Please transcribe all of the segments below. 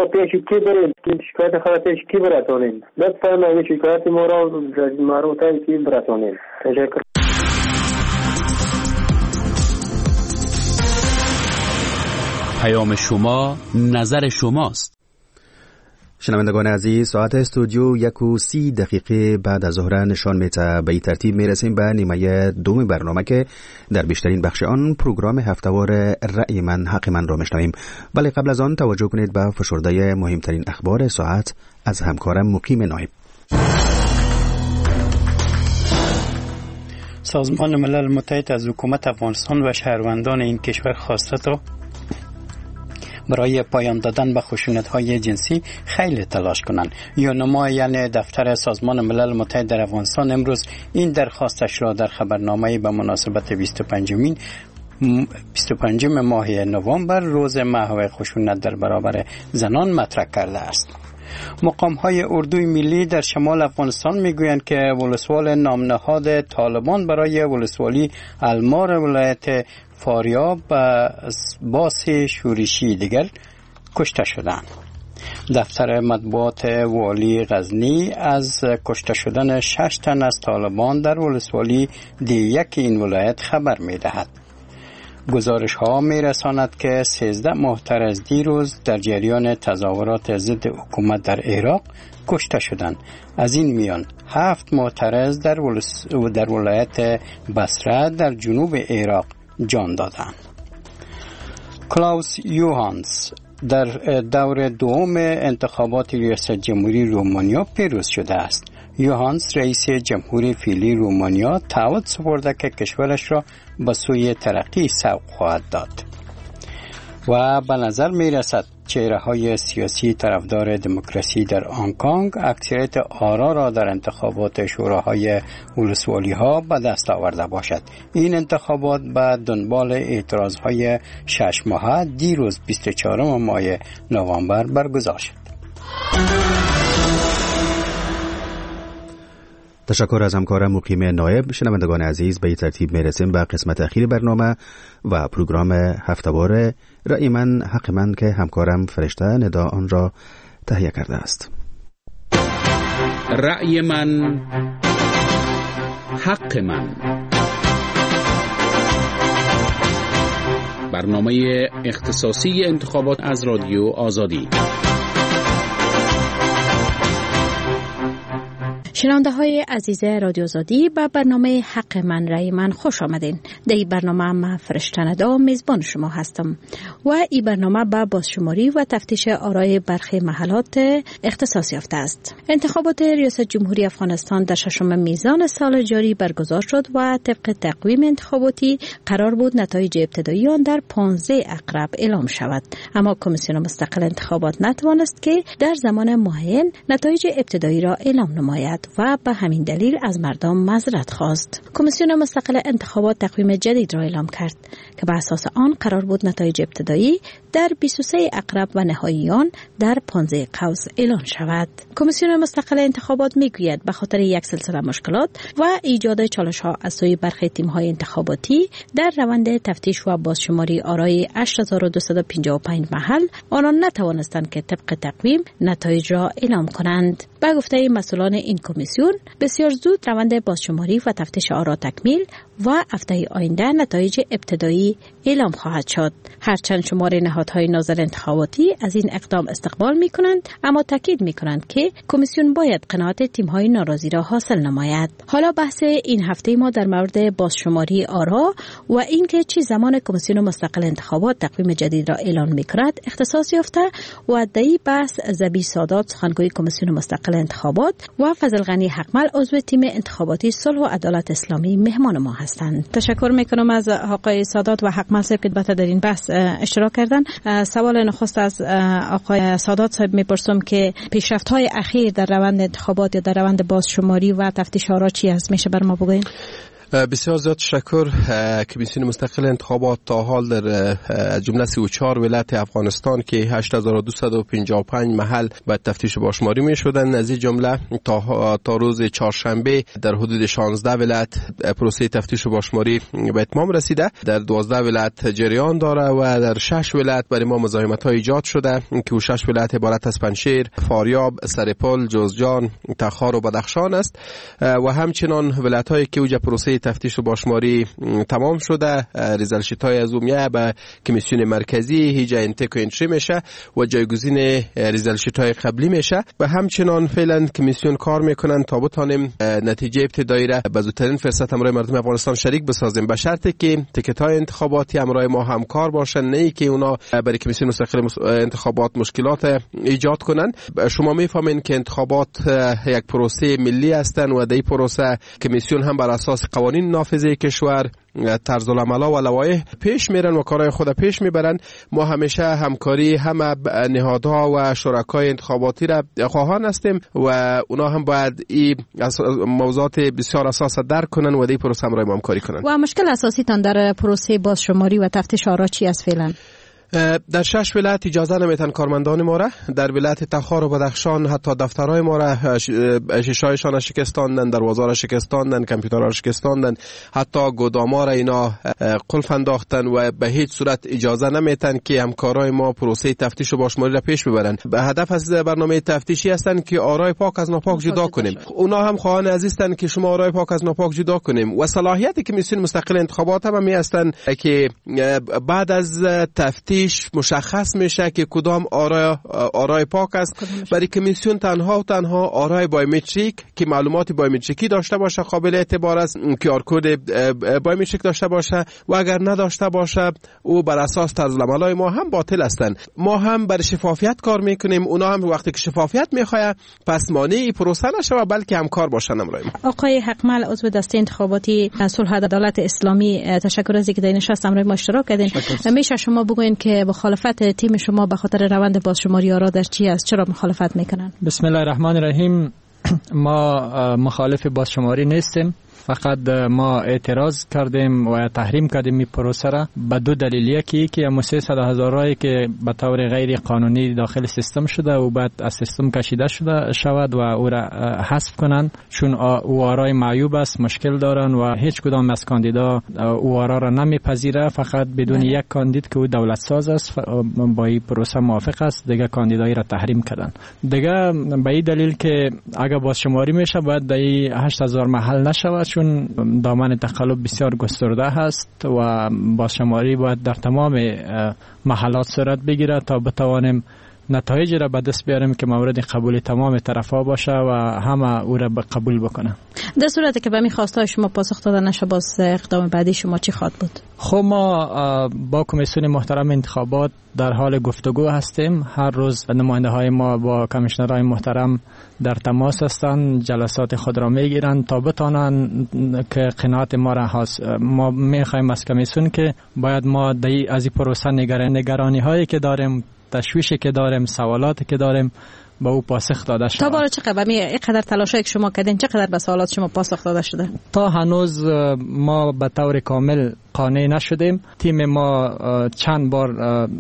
پیش کی برید که شکایت خود پیش کی برسانید لطفا این شکایت ما را مربوط کی برسانید. تشکر. پیام شما نظر شماست. شنوندگان عزیز، ساعت استودیو 1:30 بعد از ظهر نشان میده. به این ترتیب میرسیم به نیمه دوم برنامه که در بیشترین بخش آن پروگرام هفته‌وار رأی من حق من را میشنویم. ولی قبل از آن توجه کنید به فشرده مهمترین اخبار ساعت از همکارم مقیم نایب. سازمان ملل متحد از حکومت افغانستان و شهروندان این کشور خواسته تا برای پایان دادن به خشونت‌های جنسی خیلی تلاش کنند. یعنی دفتر سازمان ملل متحد در افغانستان امروز این درخواستش را در خبرنامه‌ای به مناسبت 25 ماه نوامبر روز محو خشونت در برابر زنان مطرح کرده است. مقام‌های اردوی ملی در شمال افغانستان میگویند که ولسوال نامنهاد طالبان برای ولسوالی المار ولایت فاریاب و باس شورشی دیگر کشته شدند. دفتر مطبوعات والی غزنی از کشته شدن 6 تن از طالبان در ولسوالی دیگه این ولایت خبر می‌دهد. گزارش ها می رساند که 13 معترض دیروز در جریان تظاهرات ضد حکومت در عراق کشته شدند. از این میان 7 معترض در ولایت بصره در جنوب عراق جان دادند. کلاوس یوهانس در دور دوم انتخابات ریاست جمهوری رومانیا پیروز شده است. یوهانس رئیس جمهوری فعلی رومانیا تعهد سپرده که کشورش را به سوی ترقی سوق خواهد داد و به نظر می رسد چهره‌های سیاسی طرفدار دموکراسی در هنگ کنگ اکثریت آرا را در انتخابات شوراهای ولسوالی‌ها به دست آورده باشد. این انتخابات به دنبال اعتراض‌های 6 ماهه دیروز 24 ماه نوامبر برگزار شد. تشکر از همکارم مقیم نایب. شنوندگان عزیز، به این ترتیب میرسیم به قسمت اخیر برنامه و پروگرام هفته‌وار رأی من حق من که همکارم فرشته ندا آن را تهیه کرده است. رأی من حق من، برنامه اختصاصی انتخابات از رادیو آزادی. شنونده های عزیز رادیو آزادی به برنامه حق من رأی من خوش آمدین. در این برنامه من فرشته ندا میزبان شما هستم و این برنامه با بازشماری و تفتیش آرای برخی محلات اختصاص یافته است. انتخابات ریاست جمهوری افغانستان در 6 میزان سال جاری برگزار شد و طبق تقویم انتخاباتی قرار بود نتایج ابتدایی آن در 15 اقرب اعلام شود، اما کمیسیون مستقل انتخابات نتوانست که در زمان معین نتایج ابتدایی را اعلام نماید و به همین دلیل از مردم معذرت خواست. کمیسیون مستقل انتخابات تقویم جدید را اعلام کرد که به اساس آن قرار بود نتایج ابتدایی در 23 اقرب و نهایی آن در 15 قوس اعلان شود. کمیسیون مستقل انتخابات میگوید به خاطر یک سلسله مشکلات و ایجاد چالش‌ها از سوی برخی تیم‌های انتخاباتی در روند تفتیش و بازشماری آرای 8255 محل آنان نتوانستند که طبق تقویم نتایج را اعلام کنند. به گفته مسئولان این کمیسیون بسیار زود روند بازشماری و تفتیش آرا تکمیل و هفته آینده نتایج ابتدایی اعلام خواهد شد. هرچند شمار نهادهای ناظر انتخاباتی از این اقدام استقبال می کنند، اما تاکید می کنند که کمیسیون باید قناعت تیم‌های ناراضی را حاصل نماید. حالا بحث این هفته ما در مورد بازشماری آرا و اینکه چه زمان کمیسیون مستقل انتخابات تقویم جدید را اعلان می کند اختصاص یافته و در این بحث زبی سادات سخنگوی کمیسیون مستقل انتخابات و فضل غنی حقمل عضو تیم انتخاباتی صلح و عدالت اسلامی مهمان ما هستند. تشکر میکنم از آقای سادات و حقمل صاحب که در این بحث اشتراک کردن. سوال نخست از آقای سادات صاحب میپرسم که پیشرفت‌های اخیر در روند انتخابات یا در روند بازشماری و تفتیش آرا چی است؟ میشه بر ما بگوین؟ بسیار زیاد تشکر. کمیسیون مستقل انتخابات تا حال در جمله 34 ولایت افغانستان که 8255 محل به تفتیش باشماری می شدن، از این جمله تا روز چهارشنبه در حدود 16 ولایت پروسه تفتیش باشماری به اتمام رسیده. در 12 ولایت جریان داره و در 6 ولایت برای ما مزاحمت‌ها ایجاد شده که 6 ولایت عبارت از پنجشیر، فاریاب، سرپل، جوزجان، تخار و بدخشان است و همچنان ولایت‌هایی که اوج پروسه تفتیش و باشماری تمام شده، ریزالت شیت‌های از اومیه به کمیسیون مرکزی هیچ انتک و انتری میشه و جایگزین ریزالت شیت‌های قبلی میشه و همچنان فعلا کمیسیون کار میکنن تا بتونیم نتیجه ابتدایی را به زودترین فرصت همراه مردم افغانستان شریک بسازیم، به شرطی که تیکت‌های انتخاباتی همراه ما همکار باشن، نه ای که اونا برای کمیسیون مستقل انتخابات مشکلات ایجاد کنن. شما میفهمین که انتخابات یک پروسه ملی هستند و در پروسه کمیسیون هم بر اساس قوانین نافذه کشور طرز العمل و لوایح پیش میرن و کارهای خود پیش میبرن. ما همیشه همکاری همه نهادها و شرکای انتخاباتی را خواهان هستیم و اونا هم باید این موضوعات بسیار اساس درک کنن و در پروسه همراه ما همکاری کنن. و مشکل اساسی تان در پروسه بازشماری و تفتیش آرا چی است فعلا؟ در 6 ولایت اجازه نمیتن کارمندان ما را. در ولایت تخار و بدخشان حتی دفترهای ما را شیشه‌هایشان شکستاندن، دروازه را شکستاندن، کامپیوترها را شکستاندن، حتی گوداما را اینا قلف انداختن و به هیچ صورت اجازه نمیتن که همکارای ما پروسه تفتیش و باشماری را پیش ببرن. به هدف از برنامه تفتیشی هستن که آرای پاک از ناپاک جدا کنیم. اونا هم خواهان عزیزن که شما آرای پاک از ناپاک جدا کنیم و صلاحیت کمیسیون مستقل انتخابات هم می هستن که بعد از تفتیش مشخص میشه که کدام آرای پاک است. برای کمیسیون تنها آرای بایومتریک که معلومات بایومتریکی داشته باشه قابل اعتبار است، QR کد بایومتریک داشته باشه و اگر نداشته باشه او بر اساس طرز العملای ما هم باطل هستند. ما هم بر شفافیت کار میکنیم، اونا هم وقتی که شفافیت میخواد پس مانع پروسه نشه بلکه همکار باشن. آقای حقمل عضو دسته انتخاباتی صلح و عدالت اسلامی، تشکر از اینکه در این نشست همراه ما اشتراک کردین. میشه شما بگوین که مخالفت تیم شما به خاطر روند بازشماری آرا در چی است؟ چرا مخالفت میکنن؟ بسم الله الرحمن الرحیم. ما مخالف بازشماری نیستیم، فقط ما اعتراض کردیم و تحریم کردیم این پروسه را به دو دلیل. یکی که 300,000 رای که به طور غیر قانونی داخل سیستم شده و بعد از سیستم کشیده شود و او را حذف کنند، چون او آرای معیوب است، مشکل دارن و هیچ کدام از کاندیدا او آرا را نمیپذیره، فقط بدون یک کاندید که او دولت ساز است با این پروسه موافق است دیگه کاندیدایی را تحریم کردن. دیگه به این دلیل که اگر بازشماری میشه باید در 8,000 محل نشود، چون دامن تقلب بسیار گسترده هست و بازشماری باید در تمام محلات صورت بگیره تا بتوانیم نتایج را به دست بیاریم که مورد قبول تمام طرفا باشه و همه او را قبول بکنه. در صورتی که به می خواستای شما پاسخ داده نشه باز اقدام بعدی شما چی خواهد بود؟ خب ما با کمیسیون محترم انتخابات در حال گفتگو هستیم. هر روز نماینده های ما با کمیشنرهای محترم در تماس هستند، جلسات خود را میگیرند تا بتانن که قناعت ما را ما میخوایم از کمیسیون که باید ما از این پروسه نگرانی هایی که داریم، تشویشی که داریم، سوالاتی که داریم با او پاسخ داده شده. تا بالا چقدر اینقدر تلاشی که شما کردین چقدر به سوالات شما پاسخ داده شده؟ تا هنوز ما به طور کامل قانع نشدیم. تیم ما چند بار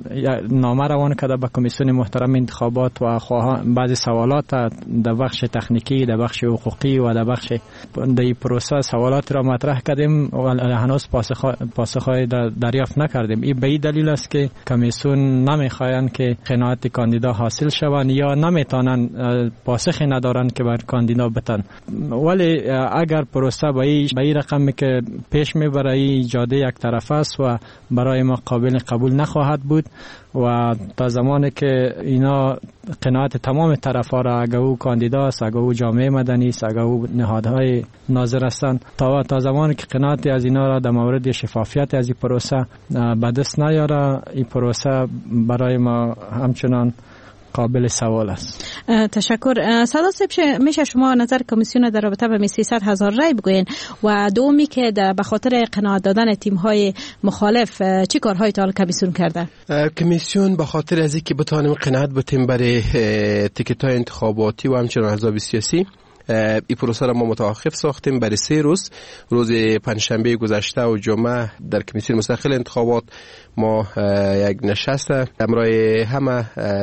نامه روان کرده به کمیسیون محترم انتخابات و بعضی سوالات در بخش تکنیکی، در بخش حقوقی و در بخش در پروسه سوالات را مطرح کردیم و هنوز پاسخهای دریافت نکردیم. این به این دلیل است که کمیسیون نمیخواین که قناعت کاندیدا حاصل شوند یا نمیتونن پاسخی ندارن که بر کاندیدا بتن. ولی اگر پروسه به این رقمی که پیش میبره جاده یک طرف است و برای ما قابل قبول نخواهد بود و تا زمانی که اینا قناعت تمام طرفا را، اگر او کاندیدا است، اگر او جامعه مدنی است، اگر او نهادهای ناظر هستند، تا زمانی که قناعت از اینا را در مورد شفافیت از این پروسه به دست نیاره، این پروسه برای ما همچنان قابل سوال است. تشکر. ساده صاحب، میشه شما نظر کمیسیون در رابطه با 300,000 رای بگوین و دومی که به خاطر قناعت دادن تیم‌های مخالف چی کارهای تا کمیسیون کرده؟ کمیسیون به خاطر از اینکه بتونیم قناعت بتیم برای تیکت‌های انتخاباتی و همچنین احزاب سیاسی این پروسه را ما متوقف ساختیم برای 3 روز. روز پنجشنبه گذشته و جمعه در کمیسیون مستقل انتخابات ما یک نشست همراه همه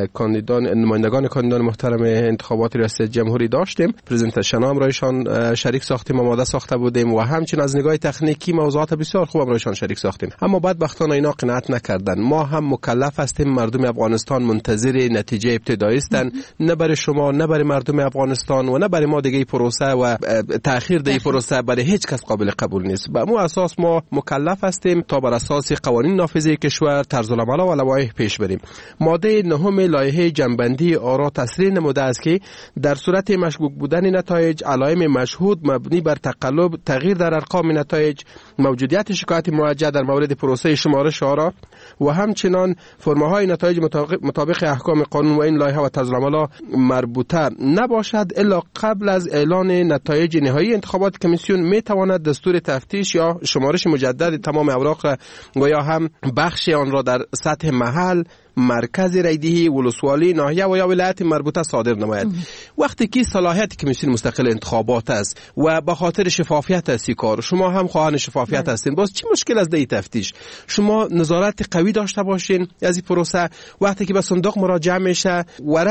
نمایندگان کاندیدان محترم انتخابات ریاست جمهوری داشتیم. پرزنتیشن همراهشان شریک ساختیم، آماده ساخته بودیم و همچنین از نگاه تکنیکی موضوعات بسیار خوب همراهشان شریک ساختیم. اما بدبختانه اینا قناعت نکردن. ما هم مکلف هستیم، مردم افغانستان منتظر نتیجه ابتدایی هستند، نه برای شما، نه برای مردم افغانستان و نه برای ما دیگه. پروسه و تأخیر در پروسه برای هیچ کس قابل قبول نیست. به مو اساس ما مکلف هستیم تا بر اساس قوانین نافذه کشور، طرز العمل و لوایح پیش بریم. ماده 9 لایحه جنبندی آرا تصریح نموده است که در صورت مشکوک بودن نتایج، علائم مشهود مبنی بر تقلب، تغییر در ارقام نتایج، موجودیت شکایت موجه در مورد پروسه شمارش آرا و همچنان فرم‌های نتایج مطابق احکام قانون و این لایحه و طرز العمل مربوطه نباشد الا قبل از اعلان نتایج نهایی انتخابات کمیسیون می تواند دستور تفتیش یا شمارش مجدد تمام اوراق و یا هم بخش آن را در سطح محل، مرکز رایدهی، ولسوالی، ناحیه و یا ولایت مربوطه صادر نماید. وقتی که صلاحیت کمیسیون مستقل انتخابات است و به خاطر شفافیت است کار، شما هم خواهان شفافیت هستین، باز چی مشکل از دی تفتیش؟ شما نظارت قوی داشته باشین از این پروسه. وقتی که به صندوق مراجعه میشه،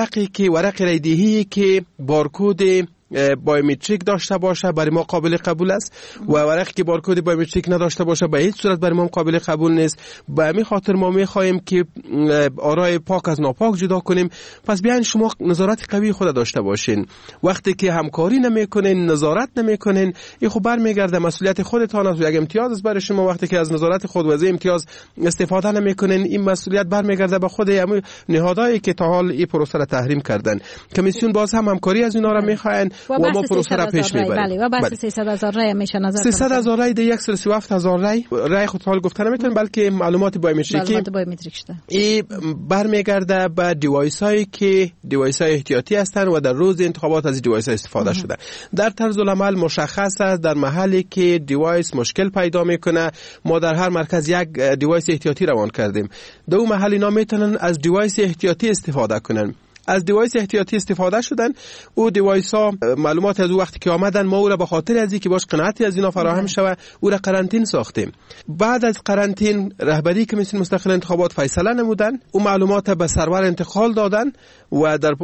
ورق رایدهی که بارکد بایومتریک داشته باشه برای ما قابل قبول است و ورقی که بارکد بایومتریک نداشته باشه به هیچ صورت برای ما قابل قبول نیست. به همین خاطر ما می‌خوایم که آرای پاک از ناپاک جدا کنیم. پس بیاین شما نظارت قوی خود داشته باشین. وقتی که همکاری نمی‌کنین، نظارت نمی‌کنین، این خب برمیگرده مسئولیت خودتان است و یک امتیاز است برای شما. وقتی که از نظارت خود و از امتیاز استفاده نمی‌کنین، این مسئولیت برمیگرده به خود نهادهایی که تا حال این پروسه را تحریم کردن. کمیسیون باز هم همکاری از اینا را می‌خواهند و ما پروسه را پیش میبریم. بله و بس 300,000 رای میشه نظر 300,000 رای ده 137,000 رای خود حال گفتن نمیتونن، بلکه معلومات بایومتریکی شده. این برمیگرده به دیوایس هایی که دیوایس های احتیاطی هستند و در روز انتخابات از دیوایس ها استفاده شده. در طرز العمل مشخص است در محلی که دیوایس مشکل پیدا میکنه ما در هر مرکز یک دیوایس احتیاطی روان کردیم. در اون محل اینا میتونن از دیوایس احتیاطی استفاده کنن. از دیوایس احتیاطی استفاده شدن. او دیوایس ها معلومات از او وقتی که آمدن ما او را به خاطر از اینکه باش قناعتی از اینا فراهم شود او را قرنطین ساختیم. بعد از قرنطین رهبری کمیسیون مستقل انتخابات فیصله نمودن، او معلومات به سرور انتقال دادن و در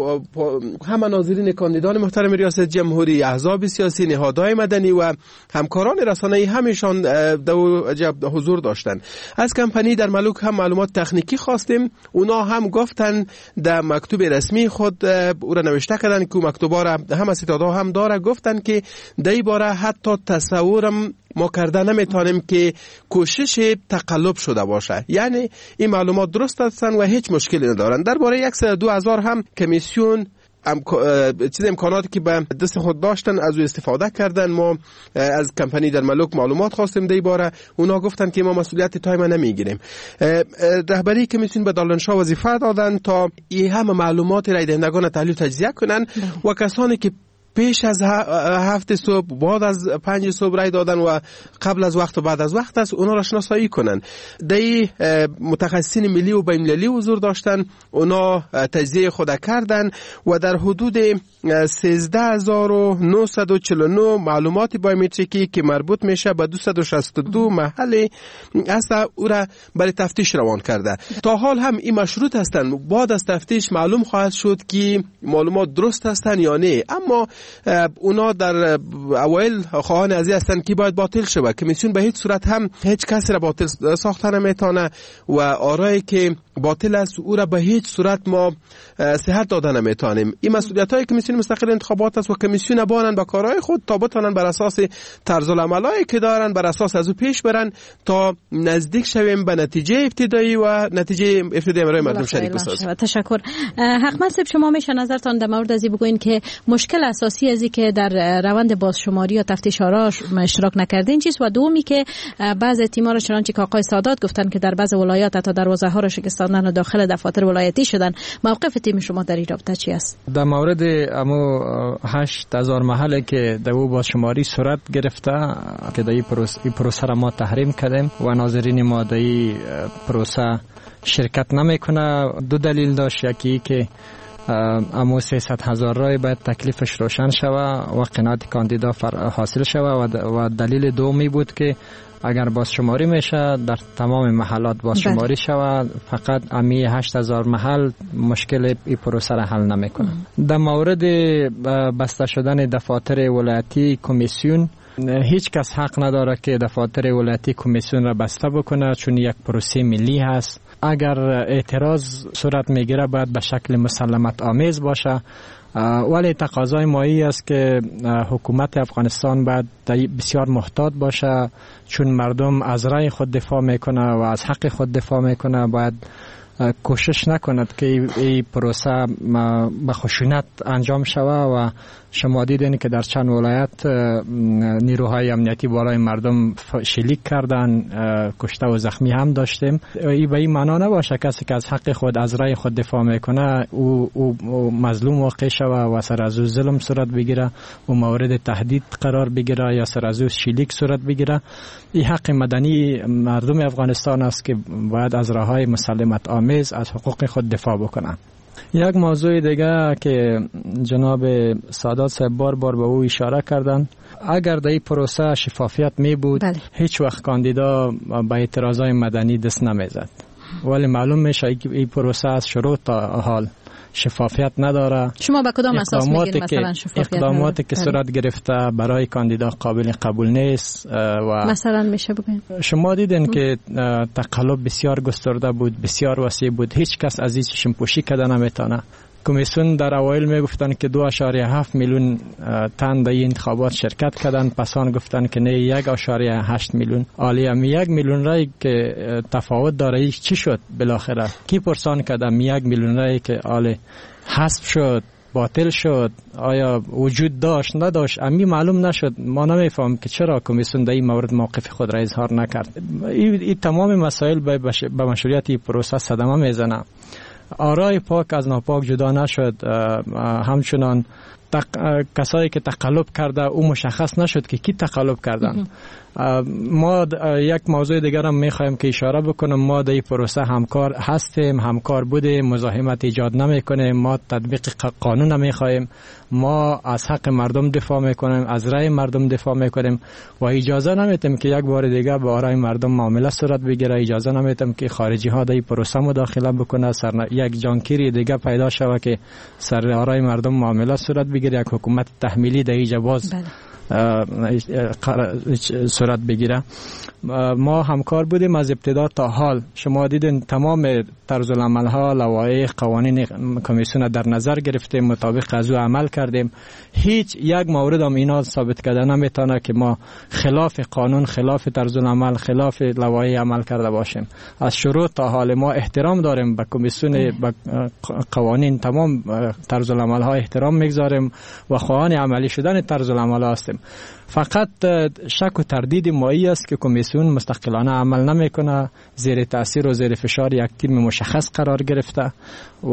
همه ناظرین کاندیدان محترم ریاست جمهوری، احزاب سیاسی، نهادهای مدنی و همکاران رسانه‌ای همشان در حضور داشتن. از کمپانی در ملوک هم معلومات تکنیکی خواستیم. اونا هم گفتن در مکتوب رسمی خود او را نوشته کردن که مکتوبا را همه ستادا هم داره، گفتن که در این باره حتی تصورم ما کرده نمیتونیم که کوشش تقلب شده باشه. یعنی این معلومات درست هستند و هیچ مشکلی ندارن. درباره 102,000 هم کمیسیون امکاناتی که به دست خود داشتن از او استفاده کردن. ما از کمپانی در ملوک معلومات خواستیم در این باره، اونا گفتن که ما مسئولیت تایم نمیگیریم. رهبری کمیسیون به دالنشاه وظیفه دادن تا این همه معلومات رای دهندگان تحلیل تجزیه کنن و کسانی که پیش از 7 صبح، بعد از 5 صبح رای دادن و قبل از وقت و بعد از وقت است اونا را شناسایی کنن. دی متخصصین ملی و بین‌المللی حضور داشتن، اونا تجزیه خود کردن و در حدود 13,949 معلومات بایومتریکی که مربوط میشه به 262 محل است او را برای تفتیش روان کرده. تا حال هم این مشروط هستند، بعد از تفتیش معلوم خواهد شد که معلومات درست هستند یا نه. اما اونا در اوایل خواهان ازی هستند که باید باطل شود. کمیسیون به هیچ صورت هم هیچ کسی را باطل ساخته نمیتونه و آرایی که باطل است او را به هیچ صورت ما صحت داده نمیتونیم. این مسئولیت های کمیسیون مستقل انتخابات است و کمیسیون بانن با کارهای خود تا بتونن بر اساس طرز العملایی که دارن بر اساس از او پیش برن تا نزدیک شویم به نتیجه ابتدایی و نتیجه ابتدایی برای مردم شریک بسازیم. تشکر. حقمت صاحب شما میشه نظرتان در مورد ازی بگوین که مشکل اساسی ازی که در روند بازشماری یا تفتیش آرا اشتراک نکردین چیست و دومی که بعضی تیم‌ها را چنانچه که آقای سادات گفتن که در بعضی ولایات تا دروازه ها را شکستاندن و داخل دفاتر ولایتی شدن، موقف تیم شما در این رابطه چی است؟ در مورد امو 8,000 محله که در او بازشماری صورت گرفته که در این پروسه را ما تحریم کردیم و ناظرین ما در این پروسه شرکت نمیکنه، دو دلیل داشت. یکی که اما 300,000 رای باید تکلیفش روشن شود و قناعت کاندیدا حاصل شود و دلیل دومی بود که اگر بازشماری میشه در تمام محلات بازشماری شود، فقط امی 8,000 محل مشکل این پروسه را حل نمیکنه. در مورد بسته شدن دفاتر ولایتی کمیسیون، هیچ کس حق نداره که دفاتر ولایتی کمیسیون را بسته بکنه، چون یک پروسه ملی هست. اگر اعتراض صورت میگیره باید به شکل مسلمت آمیز باشه، ولی تقاضای مایی است که حکومت افغانستان باید بسیار محتاط باشه، چون مردم از رای خود دفاع میکنه و از حق خود دفاع میکنه. باید کوشش نکند که این پروسه به خشونت انجام شود و شما دیدین که در چند ولایت نیروهای امنیتی بالای مردم شلیک کردن، کشته و زخمی هم داشتیم. این به این معنا نباشه کسی که از حق خود از رای خود دفاع میکنه او مظلوم واقع شود و سر از او ظلم صورت بگیره و مورد تهدید قرار بگیره یا سر از او شلیک صورت بگیره. این حق مدنی مردم افغانستان است که باید از راههای مسالمت آمیز از حقوق خود دفاع بکنه. یک موضوع دیگه که جناب سادات صاحب بار به او اشاره کردن، اگر در این پروسه شفافیت می بود هیچ وقت کاندیدا به اعتراضای مدنی دست نمیزد، ولی معلوم میشه این پروسه از شروع تا حال شفافیت نداره. شما به کدام اساس میگین مثلا شفافیت اقداماتی که صورت گرفته برای کاندیدا قابل قبول نیست؟ و مثلا میشه بگین شما دیدین که تقلب بسیار گسترده بود، بسیار وسیع بود، هیچ کس از این چشم پوشی کرده نمیتونه. کمیسیون در اوایل میگفتن که 2.7 میلیون تن در این انتخابات شرکت کردن، پس آن گفتن که نه 1.8 میلیون. عالیه 1 میلیون رای که تفاوت داره چی شد بالاخره؟ کی پرسان کرده 1 میلیون رای که عالی حذف شد، باطل شد، آیا وجود داشت نداشت؟ امی معلوم نشد. ما نمیفهم که چرا کمیسیون در این مورد موقف خود را اظهار نکرد. این تمام مسائل به مشروعیت پروسه صدمه میزنه. آرای پاک از ناپاک جدا نشد، همچنان کسایی که تقلب کرده او مشخص نشد که کی تقلب کردن. ما یک موضوع دیگر هم میخوایم که اشاره بکنم، ما در این پروسه همکار هستیم، همکار بودیم، مزاحمت ایجاد نمیکنیم، ما تطبیق قانون نمیخوایم، ما از حق مردم دفاع میکنیم، از رای مردم دفاع میکنیم و اجازه نمیتیم که یک بار دیگه به آرای مردم معامله صورت بگیره. اجازه نمیتیم که خارجی ها در این پروسه مداخله بکنه، یک جانکیری دیگه پیدا شود که سر آرای مردم معامله صورت بگیره، یک حکومت تحمیلی در اینجا باز صورت بگیره. ما همکار بودیم از ابتدا تا حال. شما دیدین تمام طرز العمل ها، لوایح، قوانین کمیسیون در نظر گرفتیم، مطابق از او عمل کردیم. هیچ یک مورد هم اینا ثابت کرده نمیتونه که ما خلاف قانون، خلاف طرز العمل، خلاف لوایح عمل کرده باشیم. از شروع تا حال ما احترام داریم به کمیسیون، به قوانین، تمام طرز العمل ها احترام میگذاریم و خواهان عملی شدن طرز العمل هستیم. فقط شک و تردید مایی است که کمیسیون مستقلانه عمل نمیکنه، زیر تاثیر و زیر فشار یک تیم مشخص قرار گرفته و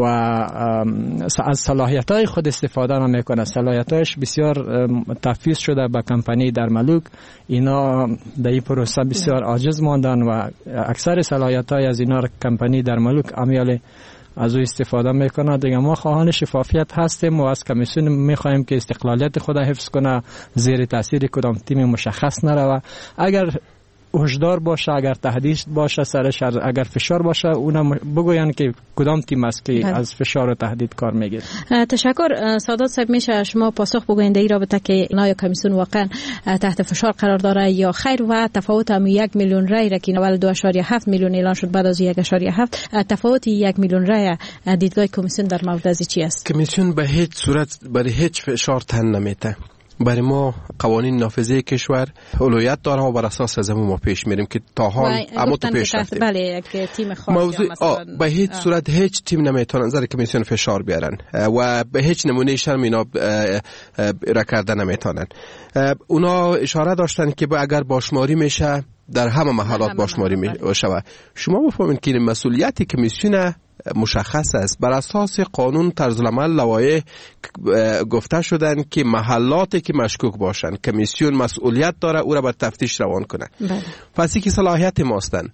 از صلاحیت‌های خود استفاده نمیکنه. صلاحیت‌هاش بسیار تفویض شده به کمپانی در ملوک. اینا در این پروسه بسیار عاجز ماندن و اکثر صلاحیت‌های از اینا کمپانی در ملوک امیال از او استفاده میکنه. دیگه ما خواهان شفافیت هستیم و از کمیسیون میخوایم که استقلالیت خود حفظ کنه، زیر تاثیر کدام تیم مشخص نروه. اگر هشدار باشه، اگر تهدید باشه سرش، اگر فشار باشه اونم بگوین که کدام تیم است که از فشار و تهدید کار میگیره. تشکر. سادات صاحب، میشه شما پاسخ بگوین در این رابطه که آیا کمیسیون واقعا تحت فشار قرار داره یا خیر و تفاوت هم 1 میلیون رای را که اول 2.7 میلیون اعلان شد بعد از 1.7 تفاوت 1 میلیون رای دیدگاه کمیسیون در مورد از چی است؟ کمیسیون به هیچ صورت برای هیچ فشار تن نمیده. برای ما قوانین نافذه کشور اولویت داره و بر اساس از ما پیش میریم که تا حال اما تو پیش رفتیم. بله، یک تیم خاص مثلا به هیچ صورت هیچ تیم نمیتونه نظر کمیسیون فشار بیارن و به هیچ نمونه شرم اینا را کرده نمیتونن. اونا اشاره داشتن که اگر باشماری میشه در همه محلات باشماری میشه. شما بفهمید که مسئولیت کمیسیون مشخص است. بر اساس قانون طرز العمل لوایح گفته شدن که محلاتی که مشکوک باشن کمیسیون مسئولیت داره او را بر تفتیش روان کنه. پس که صلاحیت ماستن.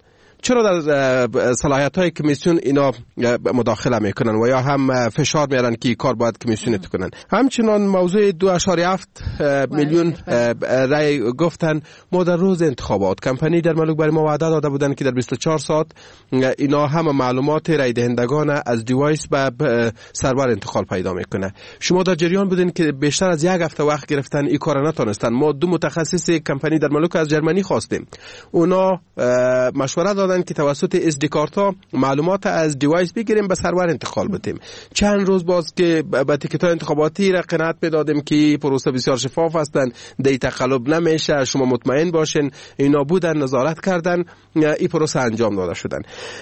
چرا در صلاحیت‌های کمیسیون اینا مداخله میکنن و یا هم فشار میارن که کار باید کمیسیون کنن؟ همچنان موضوع 2.7 میلیون رای گفتن ما در روز انتخابات کمپانی در ملک برای ما وعده داده بودن که در 24 ساعت اینا همه معلومات رای دهندگان از دیوایس به سرور انتقال پیدا میکنه. شما در جریان بودین که بیشتر از یک هفته وقت گرفتن این کار نتونستن. ما 2 متخصص کمپانی در ملک از جرمنی خواستیم، اونا مشوره دادن که توسط اس دی کارتا معلومات از دیوایس بگیریم به سرور انتقال بدیم. چند روز باز که به تیکت‌های انتخاباتی را قناعت میدادیم که پروسه بسیار شفاف هستن، دی تقلب نمیشه، شما مطمئن باشین، اینا بودن نظارت کردن، این پروسه انجام داده شدن.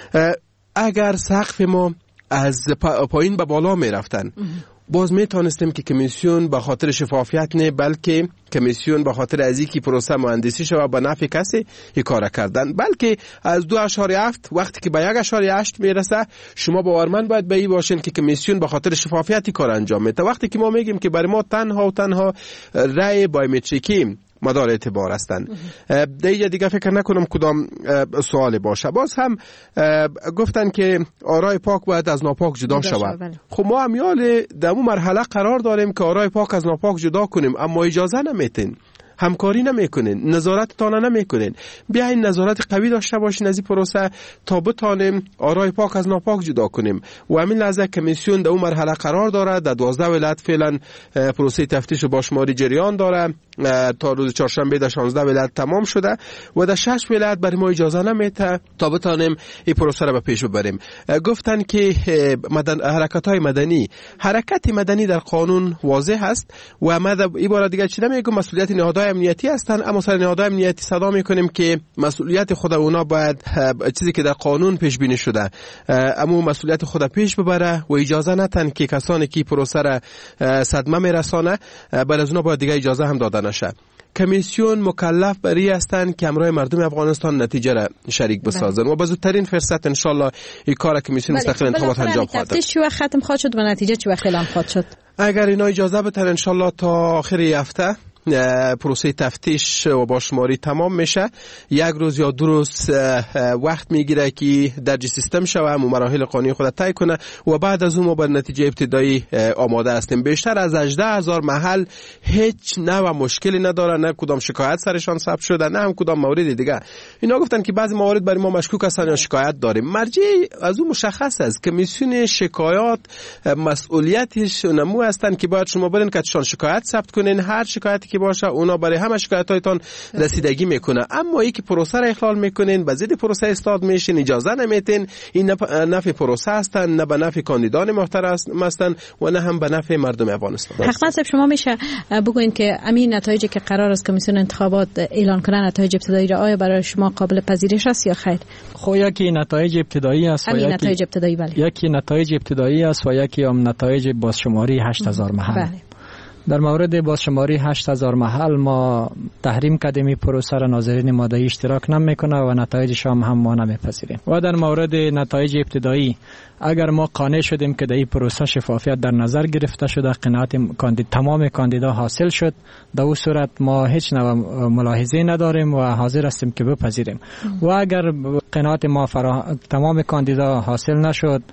اگر سقف ما از پایین به بالا می رفتن باز می تانستیم که کمیسیون به خاطر شفافیت نه، بلکه کمیسیون به خاطر از اینکه پروسه مهندسی شود به نفع کسی این کار کردن، بلکه از 2.7 وقتی که به 1.8 میرسه شما باورمند باید به این باشین که کمیسیون به خاطر شفافیت کار انجام میده. وقتی که ما میگیم که برای ما تنها رای بایومتریکی مدار اعتبار هستند، دیگه فکر نکنم کدام سوال باشه. باز هم گفتن که آرای پاک باید از ناپاک جدا شود. خب ما امیال در اون مرحله قرار داریم که آرای پاک از ناپاک جدا کنیم، اما اجازه نمیتین، همکاری نمیکنین، نظارت تانه نمیکنین. بیاین نظارت قوی داشته باشین از این پروسه تا بتانیم آرای پاک از ناپاک جدا کنیم. و همین لحظه کمیسیون در اون مرحله قرار داره. در 12 ولایت فعلا پروسه تفتیش و باشماری جریان داره، تا روز چهارشنبه در 16 ولایت تمام شده و در 6 ولایت برای ما اجازه نمیده تا بتانیم این پروسه را به پیش ببریم. گفتن که حرکت‌های مدنی، حرکت مدنی در قانون واضح است و ما در این باره دیگه چی نمیگم، مسئولیت نهادهای امنیتی هستند، اما سر نهادهای امنیتی صدا میکنیم که مسئولیت خود اونا باید چیزی که در قانون پیش بینی شده اما مسئولیت خود پیش ببره و اجازه ندن که کسانی که پروسه را صدمه میرسانه بر از اونا باید دیگه اجازه هم داده نشه. کمیسیون مکلف بری هستند که همراه مردم افغانستان نتیجه را شریک بسازن و به زودترین فرصت ان شاء الله این کار کمیسیون مستقل انتخابات انجام خواهد داد. چی وقت ختم خواهد شد و نتیجه چی وقت اعلام خواهد شد؟ اگر اینا اجازه بدن ان شاء الله تا آخر هفته پروسه تفتیش و باشماری تمام میشه. 1 روز یا 2 روز وقت میگیره که درج سیستم شوه و مراحل قانونی خود طی کنه و بعد از اون ما بر نتیجه ابتدایی آماده هستیم. بیشتر از 18,000 محل هیچ نوع مشکلی نداره، نه کدام شکایت سرشان ثبت شده نه هم کدام مورد دیگه. اینا گفتن که بعضی موارد برای ما مشکوک هستن یا شکایت داریم. مرجع از اون مشخص است. کمیسیون شکایات مسئولیتش نمو هستن که باید شما برین که چون شکایت ثبت کنین، هر شکایتی که باشه اونا برای همه شکایتایتان رسیدگی میکنه. اما ای که پروسه را اخلال میکنین، به ضد پروسه استاد میشین، اجازه نمیتین، این نه نفع پروسه هستن، نه به نفع کاندیدان محترم هستن و نه هم به نفع مردم افغانستان. حق صاحب شما میشه بگوین که همین نتایجی که قرار است کمیسیون انتخابات اعلان کنه نتایج ابتدایی را آیا برای شما قابل پذیرش است یا خیر؟ خب یکی نتایج ابتدایی است و نتایج ابتدایی یکی نتایج ابتدایی است و یکی هم نتایج بازشماری 8000 محل. در مورد بازشماری 8000 محل ما تحریم کردیم این پروسه را، ناظرین ماده‌ای اشتراک نمیکنه و نتایجش هم ما نمیپذیریم. و در مورد نتایج ابتدایی اگر ما قانع شدیم که در این پروسه شفافیت در نظر گرفته شده، قناعت تمام کاندیدا حاصل شد، در اون صورت ما هیچ نوع ملاحظه نداریم و حاضر هستیم که بپذیریم. و اگر قناعت ما تمام کاندیدا حاصل نشد،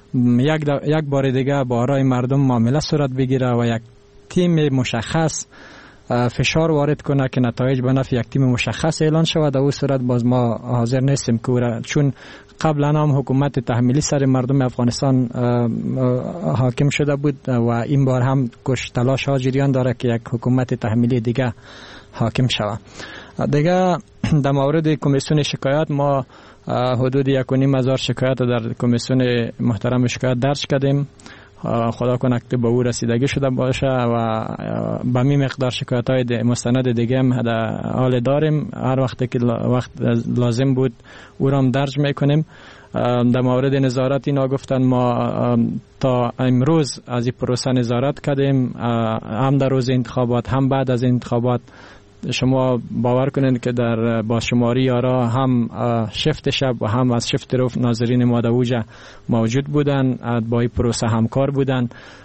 یک بار دیگه با آرای مردم معامله صورت بگیره و یک تیم مشخص فشار وارد کنه که نتایج به نفع یک تیم مشخص اعلان شود، در اون صورت باز ما حاضر نیستیم که چون قبلا هم حکومت تحمیلی سر مردم افغانستان حاکم شده بود و این بار هم تلاش ها جریان داره که یک حکومت تحمیلی دیگه حاکم شود. دیگه در مورد کمیسیون شکایت ما حدود 1,500 شکایت در کمیسیون محترم شکایت درج کردیم. خدا کنه که به او رسیدگی شده باشه و به می مقدار شکایت های مستند دیگه هم در حال داریم. هر وقت که وقت لازم بود او را هم درج میکنیم. در مورد نظارت اینا گفتن ما تا امروز از این پروسه نظارت کردیم، هم در روز انتخابات هم بعد از انتخابات. شما باور کنید که در بازشماری یارا هم شفت شب و هم از شفت رو ناظرین مادووجه موجود بودن، با این پروسه همکار بودن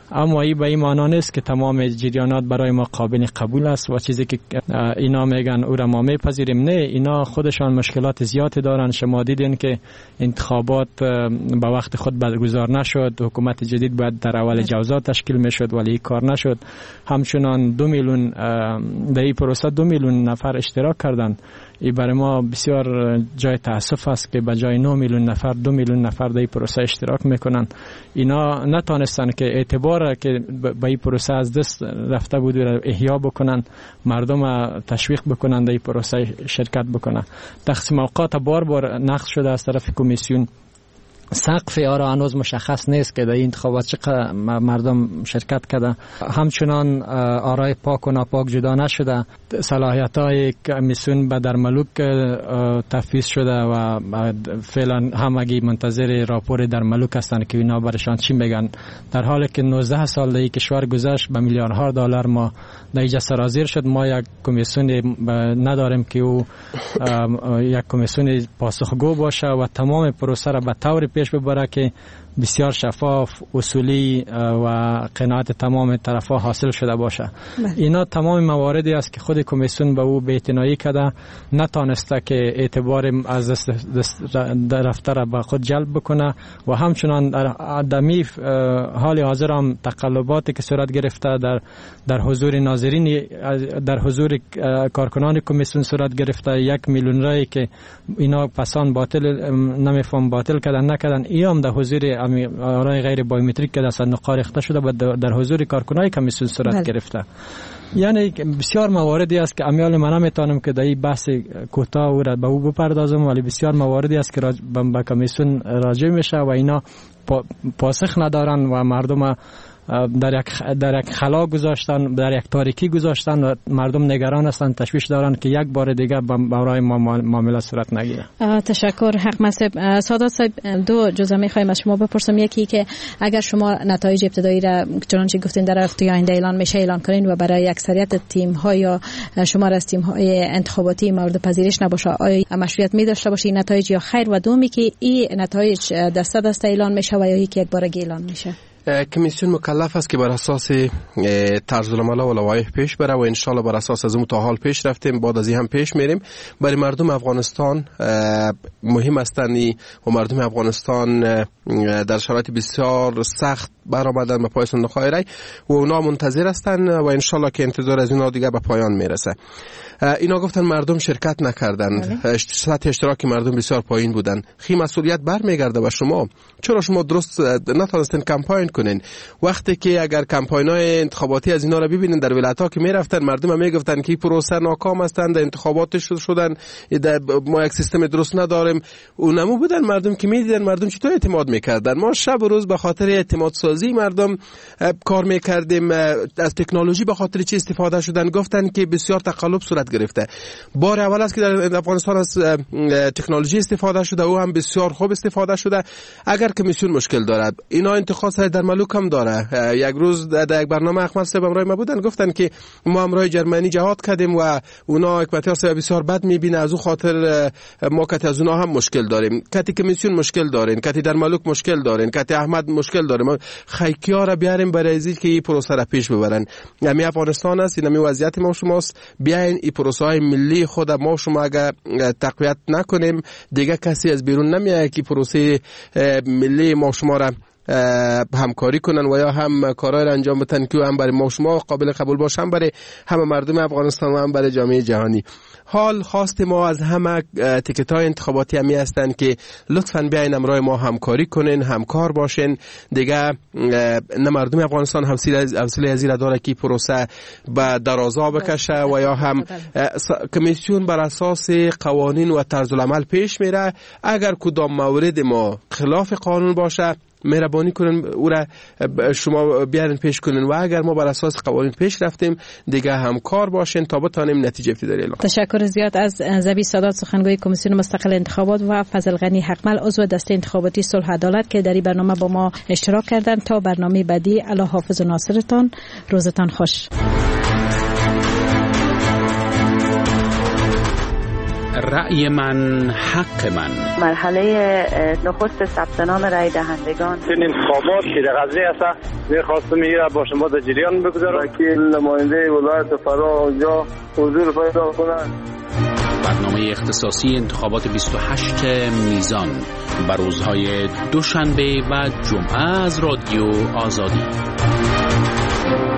اما این به این معنا نیست که تمام جریانات برای ما قابل قبول است و چیزی که اینا میگن او را ما میپذیریم. نه، اینا خودشان مشکلات زیادی دارن. شما دیدین که انتخابات به وقت خود برگزار نشد، حکومت جدید باید در اول جوزا تشکیل میشد ولی این کار نشد. همچنان 2 میلیون در این پروسه 2 میلیون نفر اشتراک کردند. این برای ما بسیار جای تاسف است که به جای 9 میلیون نفر 2 میلیون نفر در این پروسه اشتراک میکنن. اینا نتونستن که اعتبار که به این پروسه از دست رفته بود را احیا بکنن، مردم تشویق بکنن در این پروسه شرکت بکنن. تقسیم اوقات بار نقض شده از طرف کمیسیون. سقف آرا هنوز مشخص نیست که در این انتخابات چقدر مردم شرکت کرده. همچنان آرای پاک و ناپاک جدا نشده. صلاحیت‌های کمیسیون به در ملوک تفویض شده و فعلا همگی منتظر راپور در ملوک هستند که اینا برشان چی میگن، در حالی که 19 سال در کشور گذشت به میلیاردها دلار ما در اینجا سرازیر شد. ما یک کمیسیون نداریم که او یک کمیسیون پاسخگو باشه و تمام پروسه را به طور پیش ببره که بسیار شفاف، اصولی و قناعت تمام طرف‌ها حاصل شده باشه. اینا تمام مواردی است که خود کمیسیون به او بی‌اعتنایی کرده، نتانسته که اعتبار از دست رفته را به خود جلب بکنه و همچنان در حال حاضر هم تقلباتی که صورت گرفته در حضور ناظرین، در حضور کارکنان کمیسیون صورت گرفته. 1 میلیون رای که اینا پسان باطل نمیفهم باطل کردن نکردن، ایام در حضور آرای غیر بایومتریک که در صندوق ریخته شده و در حضور کارکنان کمیسیون صورت گرفته. یعنی بسیار مواردی است که امیال من نمیتونم که در این بحث کوتاه و به او بپردازم، ولی بسیار مواردی است که به کمیسیون راجع میشه و اینا پاسخ ندارن و مردم در یک خلا گذاشتن، در یک تاریکی گذاشتن و مردم نگران هستند، تشویش دارن که یک بار دیگه برای ما معامله صورت نگیره. تشکر حق مسئب. سادات صاحب، 2 جزء میخوایم از شما بپرسم. یکی که اگر شما نتایج ابتدایی را چنانچه گفتین در هفته آینده اعلان کنین و برای اکثریت تیم ها یا شمار از تیم های انتخاباتی مورد پذیرش نباشه، آیا مشروعیت می داشته باشه این نتایج یا خیر؟ و دومی که این نتایج دسته اعلان میشه و یا یکی یک بارگی اعلان میشه؟ کمیسیون مکلف است که بر اساس طرز العمل و لوایح پیش بره و انشالله بر اساس از اون تا حال پیش رفتیم، بعد از این هم پیش میریم. برای مردم افغانستان مهم هستند و مردم افغانستان در شرایط بسیار سخت برآمدن به پای صندوق رای و اونا منتظر هستند و انشالله که انتظار از اینا دیگه به پایان میرسه. اینا گفتن مردم شرکت نکردند، سطح اشتراک مردم بسیار پایین بودن. خی مسئولیت برمیگرده به شما. چرا شما درست نتونستین کمپاین کنین؟ وقتی که اگر کمپاین‌های انتخاباتی از اینا رو ببینین در ولایت‌ها که میرفتن، مردم هم میگفتن که پروسه ناکام هستند، انتخابات شدن، ما یک سیستم درست نداریم. اونمو بودن مردم که میدیدن مردم چطور اعتماد میکردن. ما شب و روز به خاطر اعتماد سازی مردم کار میکردیم. از تکنولوژی به خاطر چی استفاده شدن؟ گفتن که بسیار تقلب صورت گرفته. بار اول است که در افغانستان از تکنولوژی استفاده شده، او هم بسیار خوب استفاده شده. اگر کمیسیون مشکل دارد، اینا انتخاب در ملوک هم داره. یک روز در یک برنامه احمد صاحب همراه ما بودن، گفتن که ما همراه جرمنی جهاد کردیم و اونا حکمتیار صاحب بسیار بد میبینه، از او خاطر ما کتی از اونا هم مشکل داریم. کتی کمیسیون مشکل دارین، کتی در ملوک مشکل دارین، کتی احمد مشکل داره. ما خیکیا را بیاریم برای ازید که این پروسه را پیش ببرن. یعنی افغانستان است، این وضعیت ما شماست. بیاین این پروسه های ملی خود ما شما اگر تقویت نکنیم، دیگه کسی از بیرون نمیاد که پروسه ملی ما شما را همکاری کنن و یا هم کارهای را انجام بدن که هم برای ما شما قابل قبول باشه، هم برای همه مردم افغانستان و هم برای جامعه جهانی. حال خواست ما از همه تیکت‌های انتخاباتی همی هستند که لطفاً بیاین همراه ما همکاری کنین، همکار باشین. دیگه نه مردم افغانستان حوصله از این داره که پروسه به درازا بکشه و یا هم کمیسیون بر اساس قوانین و طرز العمل پیش میره. اگر کدام مورد ما خلاف قانون باشه، مهربانی کنین او را شما بیارین پیش کنین و اگر ما بر اساس قوانین پیش رفتیم، دیگه همکار باشین تا بتانیم نتیجه ابتدایی اعلام. تشکر زیاد از زبی سادات، سخنگوی کمیسیون مستقل انتخابات، و فضل غنی حقمل، عضو دسته انتخاباتی صلح عدالت که در این برنامه با ما اشتراک کردند. تا برنامه بعدی، الله حافظ و ناصرتان. روزتان خوش. رأی من حق من. مرحله نخست ثبت نام رای دهندگان. این انتخابات که در قضیه است می‌خواستم میگه با شما در جریان بگذارم. وکیل نماینده ولایت فرا اونجا حضور پیدا کنند. برنامه اختصاصی انتخابات 28 میزان بر روزهای دوشنبه و جمعه از رادیو آزادی.